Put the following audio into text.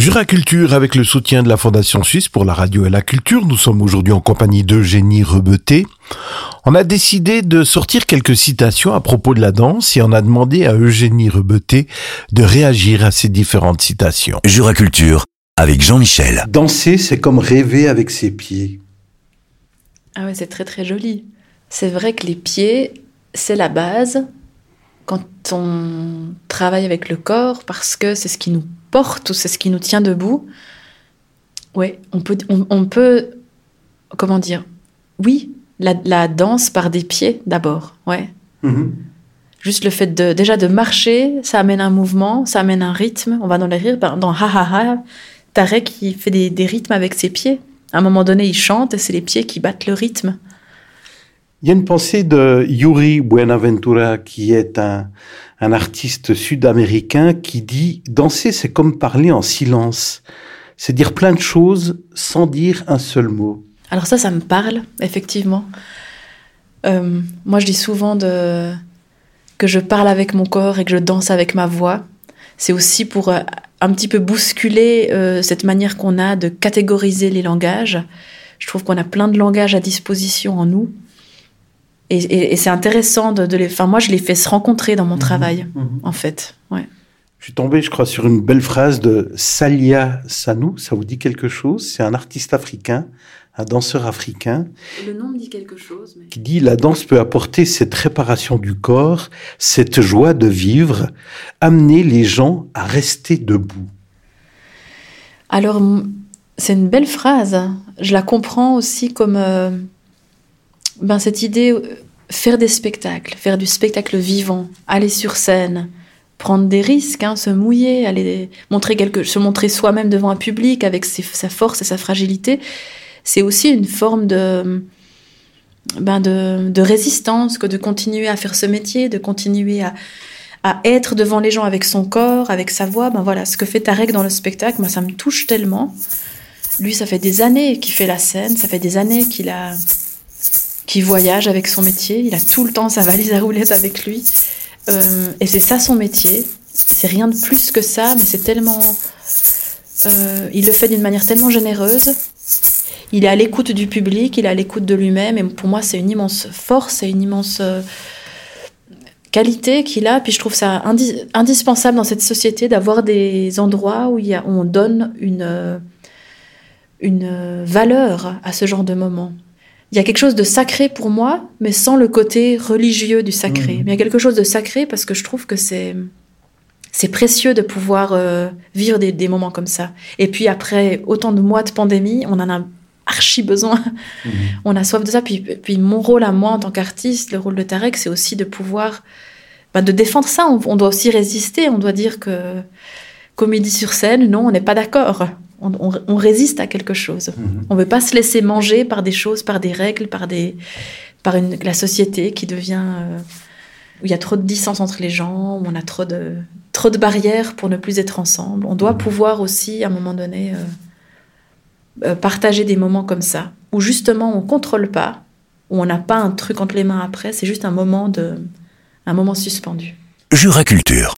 Juraculture avec le soutien de la Fondation Suisse pour la radio et la culture. Nous sommes aujourd'hui en compagnie d'Eugénie Rebeté. On a décidé de sortir quelques citations à propos de la danse et on a demandé à Eugénie Rebeté de réagir à ces différentes citations. Juraculture avec Jean-Michel. Danser, c'est comme rêver avec ses pieds. Ah ouais, c'est très très joli. C'est vrai que les pieds, c'est la base quand on travaille avec le corps parce que c'est ce qui nous porte ou c'est ce qui nous tient debout. Ouais, on peut, comment dire, oui, la danse par des pieds d'abord, ouais. Mm-hmm. Juste le fait de marcher, ça amène un mouvement, ça amène un rythme. On va dans les rires, dans Ha Ha Ha, Tarek qui fait des rythmes avec ses pieds. À un moment donné, il chante et c'est les pieds qui battent le rythme. Il y a une pensée de Yuri Buenaventura, qui est un artiste sud-américain, qui dit « Danser, c'est comme parler en silence. C'est dire plein de choses sans dire un seul mot. » Alors ça me parle, effectivement. Moi, je dis souvent que je parle avec mon corps et que je danse avec ma voix. C'est aussi pour un petit peu bousculer cette manière qu'on a de catégoriser les langages. Je trouve qu'on a plein de langages à disposition en nous. Et c'est intéressant de les... Enfin, moi, je les fais se rencontrer dans mon travail, en fait. Ouais. Je suis tombé, je crois, sur une belle phrase de Salia Sanou. Ça vous dit quelque chose? C'est un artiste africain, un danseur africain. Le nom me dit quelque chose. Mais... Qui dit « La danse peut apporter cette réparation du corps, cette joie de vivre, amener les gens à rester debout. » Alors, c'est une belle phrase. Je la comprends aussi comme... cette idée, faire des spectacles, faire du spectacle vivant, aller sur scène, prendre des risques, se mouiller, aller se montrer soi-même devant un public avec sa force et sa fragilité, c'est aussi une forme de résistance que de continuer à faire ce métier, de continuer à être devant les gens avec son corps, avec sa voix. Voilà, ce que fait Tarek dans le spectacle, ça me touche tellement. Lui, ça fait des années qu'il fait la scène, ça fait des années qu'il voyage avec son métier, il a tout le temps sa valise à roulettes avec lui, et c'est ça son métier, c'est rien de plus que ça, mais c'est tellement... il le fait d'une manière tellement généreuse, il est à l'écoute du public, il est à l'écoute de lui-même, et pour moi c'est une immense force, et une immense qualité qu'il a, puis je trouve ça indispensable dans cette société d'avoir des endroits où on donne une valeur à ce genre de moments. Il y a quelque chose de sacré pour moi, mais sans le côté religieux du sacré. Mais il y a quelque chose de sacré parce que je trouve que c'est précieux de pouvoir vivre des moments comme ça. Et puis après autant de mois de pandémie, on en a archi besoin. On a soif de ça. Puis mon rôle à moi en tant qu'artiste, le rôle de Tarek, c'est aussi de pouvoir de défendre ça. On doit aussi résister. On doit dire que comédie sur scène, non, on n'est pas d'accord. On résiste à quelque chose. On ne veut pas se laisser manger par des choses, par des règles, par la société qui devient... où il y a trop de distance entre les gens, où on a trop de barrières pour ne plus être ensemble. On doit pouvoir aussi, à un moment donné, partager des moments comme ça, où justement on ne contrôle pas, où on n'a pas un truc entre les mains après, c'est juste un moment suspendu. Juraculture.